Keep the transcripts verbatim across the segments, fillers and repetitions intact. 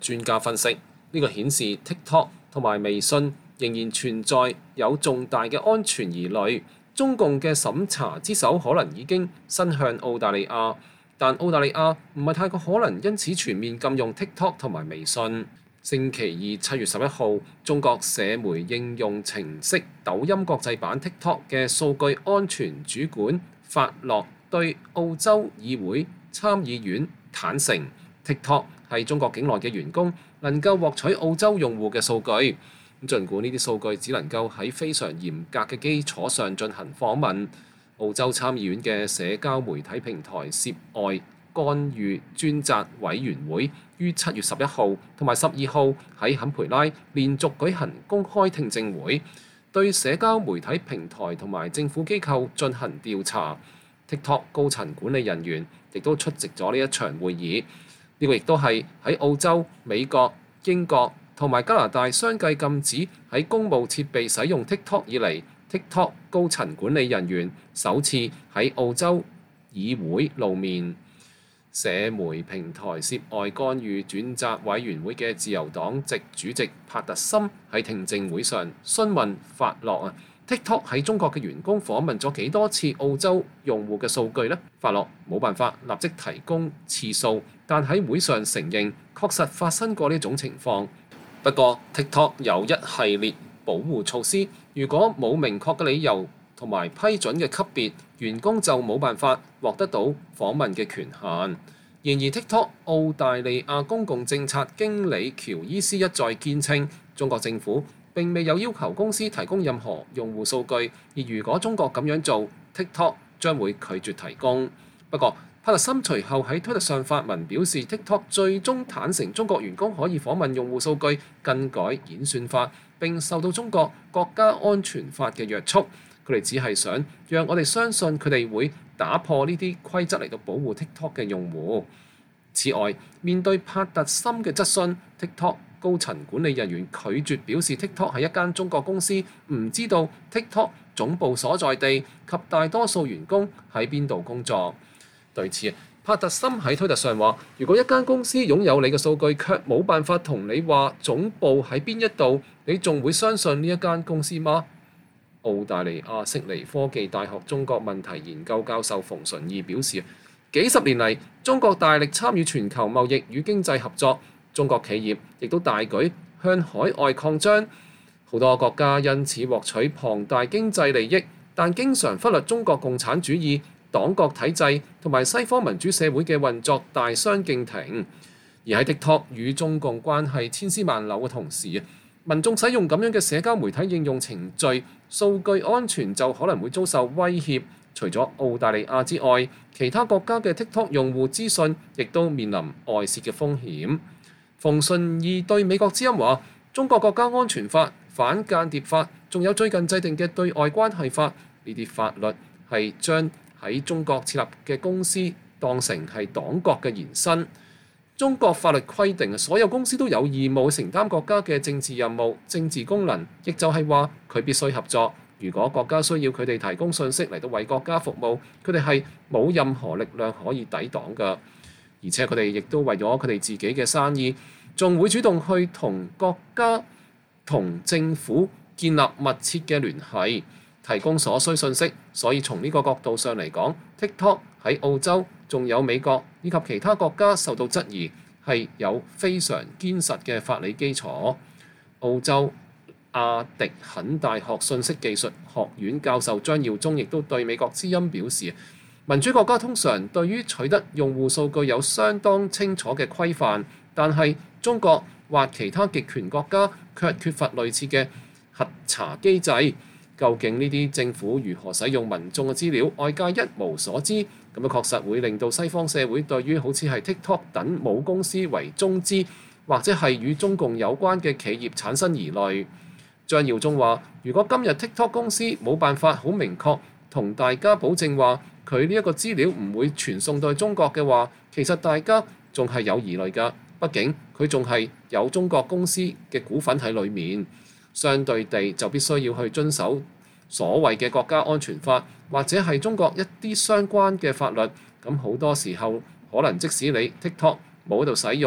專家分析，呢個顯示 TikTok 同埋微信仍然存在有重大嘅安全疑慮。中共嘅審查之手可能已經伸向澳大利亞，但澳大利亞唔係太過可能因此全面禁用 TikTok 同埋微信。星期二七月十一號，中國社媒應用程式抖音國際版 TikTok 嘅數據安全主管法洛對澳洲議會參議院坦承 ，TikTok 係中國境內嘅員工能夠獲取澳洲用戶嘅數據。咁儘管呢啲數據只能夠喺非常嚴格嘅基礎上進行訪問，澳洲參議院嘅社交媒體平台涉外干預專責委員會於七月十一號同埋十二號喺坎培拉連續舉行公開聽證會，對社交媒體平台同埋政府機構進行調查。TikTok 高層管理人員亦都出席咗呢一場會議。呢個亦都係喺澳洲、美國、英國同埋加拿大相繼禁止喺公務設備使用 TikTok 以嚟，TikTok 高層管理人員首次喺澳洲議會露面。社媒平台涉外干預專責委員會嘅自由黨籍主席帕特森喺聽證會上詢問法洛啊，TikTok 喺中國嘅員工訪問咗幾多次澳洲用戶嘅數據呢？法洛冇辦法立即提供次數，但喺會上承認確實發生過呢種情況。不過 TikTok 有一系列保護措施，如果冇明確嘅理由同埋批准嘅級別，員工就冇辦法獲得到訪問嘅權限。然而 TikTok 澳大利亞公共政策經理喬伊斯一再堅稱，中國政府並未有要求公司提供任何用戶數據，而如果中國咁樣做 ，TikTok 將會拒絕提供。不過帕特森隨後喺推特上發文表示 ，TikTok 最終坦承中國員工可以訪問用戶數據，更改演算法，並受到中國國家安全法嘅約束。佢哋只係想讓我哋相信佢哋會打破呢啲規則嚟到保護 TikTok 嘅用戶。此外，面對帕特森嘅質詢 ，TikTok 高層管理人員拒絕表示 TikTok 係一間中國公司，唔知道 TikTok 總部所在地及大多數員工喺邊度工作。對此，帕特森喺推特上話：如果一間公司擁有你嘅數據，卻冇辦法同你話總部喺邊一度，你仲會相信呢一間公司嗎？澳大利亞悉尼科技大學中國問題研究教授馮純義表示，幾十年嚟，中國大力參與全球貿易與經濟合作，中國企業亦都大舉向海外擴張，好多國家因此獲取龐大經濟利益，但經常忽略中國共產主義、黨國體制同埋西方民主社會嘅運作大相徑庭。而喺 TikTok 與中共關係千絲萬縷嘅同時，民眾使用咁樣嘅社交媒體應用程序，數據安全就可能會遭受威脅。除咗澳大利亞之外，其他國家嘅 TikTok 用戶資訊亦都面臨外泄嘅風險。馮順義對美國之音話：中國國家安全法、反間諜法，仲有最近制定嘅對外關係法，呢啲法律係將喺中國設立嘅公司當成係黨國嘅延伸。中國法律規定，所有公司都有義務承擔國家嘅政治任務、政治功能，亦就係話佢必須合作。如果國家需要佢哋提供信息嚟到為國家服務，佢哋係冇任何力量可以抵擋㗎。而且佢哋亦都為咗佢哋自己嘅生意，仲會主動去同國家、同政府建立密切嘅聯繫，提供所需信息。所以從呢個角度上嚟講 ，TikTok 喺澳洲、仲有美國以及其他國家受到質疑，係有非常堅實嘅法理基礎。澳洲阿迪肯大學信息技術學院教授張耀忠亦都對美國之音表示，民主國家通常對於取得用戶數據有相當清楚嘅規範，但係中國或其他極權國家卻缺乏類似嘅核查機制。究竟呢啲政府如何使用民眾嘅資料，外界一無所知，咁樣確實會令到西方社會對於好似係 TikTok 等母公司為中資或者係與中共有關嘅企業產生疑慮。張耀忠話：如果今日 TikTok 公司冇辦法好明確同大家保證話佢呢一個資料唔會傳送到中國嘅話，其實大家仲係有疑慮㗎。畢竟佢仲係有中國公司嘅股份喺裡面，相對地就必須要去遵守所謂嘅國家安全法，或者係中國一啲相關嘅法律。咁好多時候可能即使你 TikTok 冇喺度使用，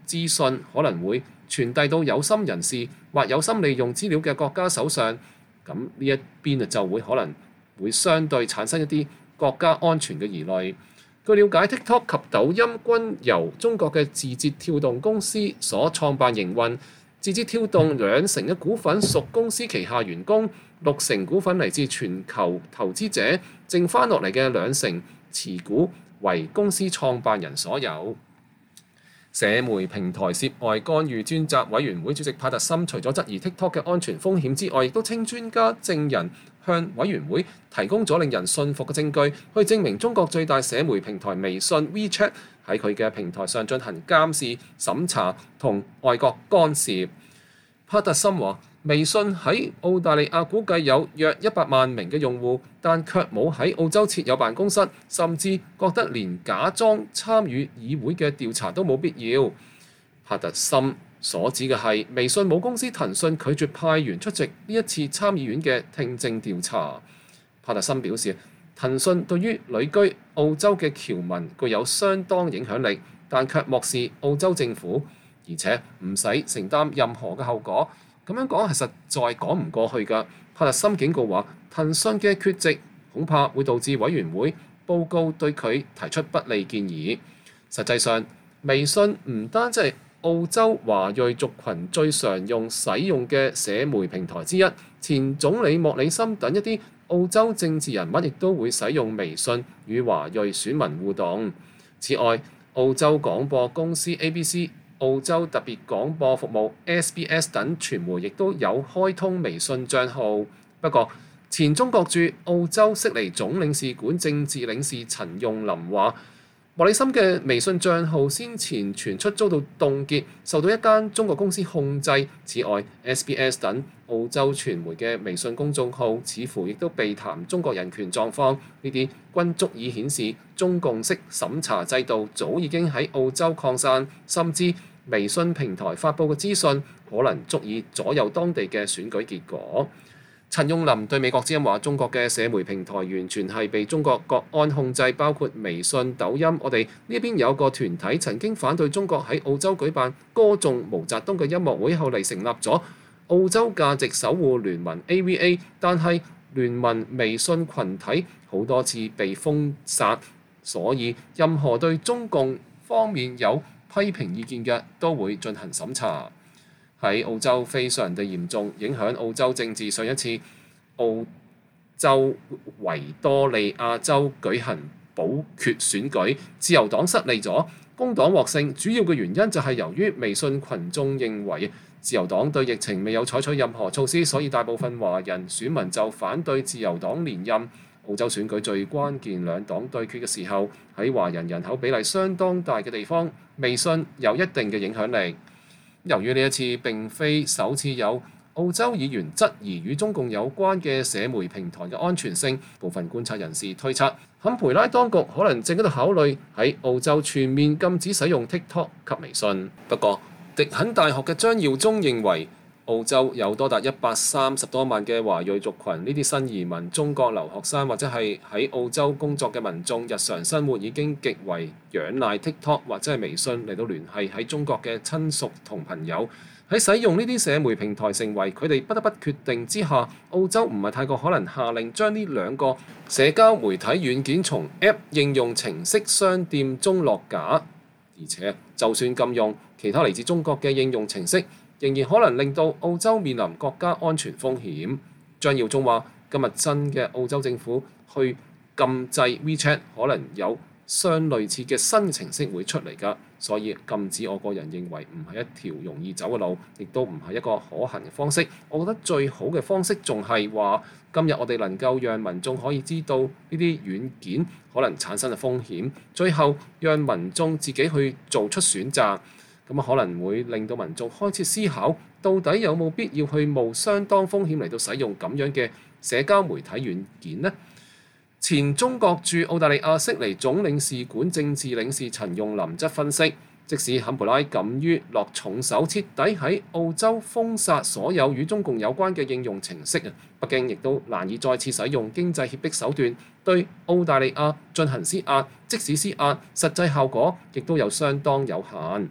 資訊可能會傳遞到有心人士或有心利用資料嘅國家手上，咁呢一邊就會可能會相對產生一啲國家安全嘅疑慮。據了解 ，TikTok 及抖音均由中國嘅字節跳動公司所創辦營運。字節跳動兩成嘅股份屬公司旗下員工，六成股份嚟自全球投資者，剩翻落嚟嘅兩成持股為公司創辦人所有。社媒平台涉外干預專責委員會主席帕特森除咗質疑 TikTok 嘅安全風險之外，亦都稱專家證人向委員會提供咗令人信服嘅證據，去證明中國最大社媒平台微信 WeChat 喺佢嘅平台上進行監視、審查同外國干涉。帕特森話：微信喺澳大利亞估計有約一百萬名嘅用戶，但卻冇喺澳洲設有辦公室，甚至覺得連假裝參與議會嘅調查都冇必要。帕特森所指嘅係微信母公司騰訊拒絕派員出席呢一次參議院嘅聽證調查。帕特森表示，騰訊對於旅居澳洲嘅僑民具有相當影響力，但卻漠視澳洲政府，而且唔使承擔任何嘅後果。咁樣講係實在講唔過去㗎。帕特森警告話，騰訊嘅缺席恐怕會導致委員會報告對佢提出不利建議。實際上，微信唔單止係澳洲華裔族群最常用使用嘅社媒平台之一，前總理莫里森等一啲澳洲政治人物亦都會使用微信與華裔選民互動。此外，澳洲廣播公司 A B C、澳洲特別廣播服務 S B S 等傳媒亦都有開通微信帳號。不過，前中國駐澳洲悉尼總領事館政治領事陳用林話，莫里森嘅微信帳號先前傳出遭到凍結，受到一間中國公司控制。此外 ，S B S 等澳洲傳媒嘅微信公眾號似乎亦都被談中國人權狀況，呢啲均足以顯示中共式審查制度早已經喺澳洲擴散，甚至微信平台發布嘅資訊可能足以左右當地嘅選舉結果。陳用林對美國之音話：中國嘅社媒平台完全係被中國國安控制，包括微信、抖音。我哋呢邊有個團體曾經反對中國喺澳洲舉辦歌頌毛澤東嘅音樂會，後嚟成立咗澳洲價值守護聯盟 A V A， 但係聯盟微信群體好多次被封殺，所以任何對中共方面有批評意見嘅都會進行審查。喺澳洲非常地嚴重，影響澳洲政治。上一次澳洲維多利亞州舉行補缺選舉，自由黨失利咗，工黨獲勝。主要嘅原因就係由於微信群眾認為自由黨對疫情未有採取任何措施，所以大部分華人選民就反對自由黨連任。澳洲選舉最關鍵兩黨對決嘅時候，喺華人人口比例相當大嘅地方，微信有一定嘅影響力。由於呢一次並非首次有澳洲議員質疑與中共有關嘅社媒平台嘅安全性，部分觀察人士推測，坎培拉當局可能正喺度考慮喺澳洲全面禁止使用 TikTok 及微信。不過，迪肯大學嘅張耀忠認為，澳洲有多達一百三十多萬嘅華裔族群，呢啲新移民、中國留學生或者係喺澳洲工作嘅民眾，日常生活已經極為仰賴 TikTok 或者係微信嚟到聯繫喺中國嘅親屬同朋友。喺使用呢啲社媒平台成為佢哋不得不決定之下，澳洲唔係太過可能下令將呢兩個社交媒體軟件從 App 應用程式商店中落架，而且就算禁用其他嚟自中國嘅應用程式，仍然可能令到澳洲面臨國家安全風險。張耀忠話：今日新嘅澳洲政府去禁制 WeChat， 可能有相類似嘅新程式會出嚟㗎，所以禁止我個人認為唔係一條容易走嘅路，亦都唔係一個可行嘅方式。我覺得最好嘅方式仲係話，今日我哋能夠讓民眾可以知道呢啲軟件可能產生嘅風險，最後讓民眾自己去做出選擇。咁可能會令到民眾開始思考，到底有冇必要去冒相當風險嚟到使用咁樣嘅社交媒體軟件呢？前中國駐澳大利亞悉尼總領事館政治領事陳用林則分析，即使坎培拉敢於落重手，徹底喺澳洲封殺所有與中共有關嘅應用程式啊，北京亦都難以再次使用經濟脅迫手段對澳大利亞進行施壓，即使施壓，實際效果亦都有相當有限。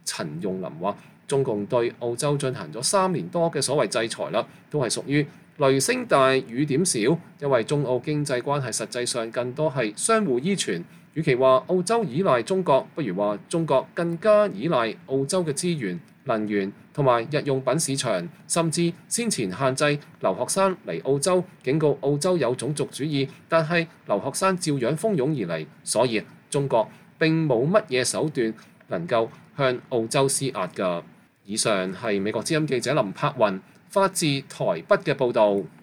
陳用霖話：中共對澳洲進行咗三年多嘅所謂制裁啦，都係屬於雷聲大雨點少，因為中澳經濟關係實際上更多係相互依存。與其話澳洲依賴中國，不如話中國更加依賴澳洲嘅資源、能源同埋日用品市場，甚至先前限制留學生嚟澳洲，警告澳洲有種族主義，但係留學生照樣蜂擁而嚟，所以中國並冇乜嘢手段能夠向澳洲施壓㗎。以上係美國之音記者林柏雲發自台北嘅報導。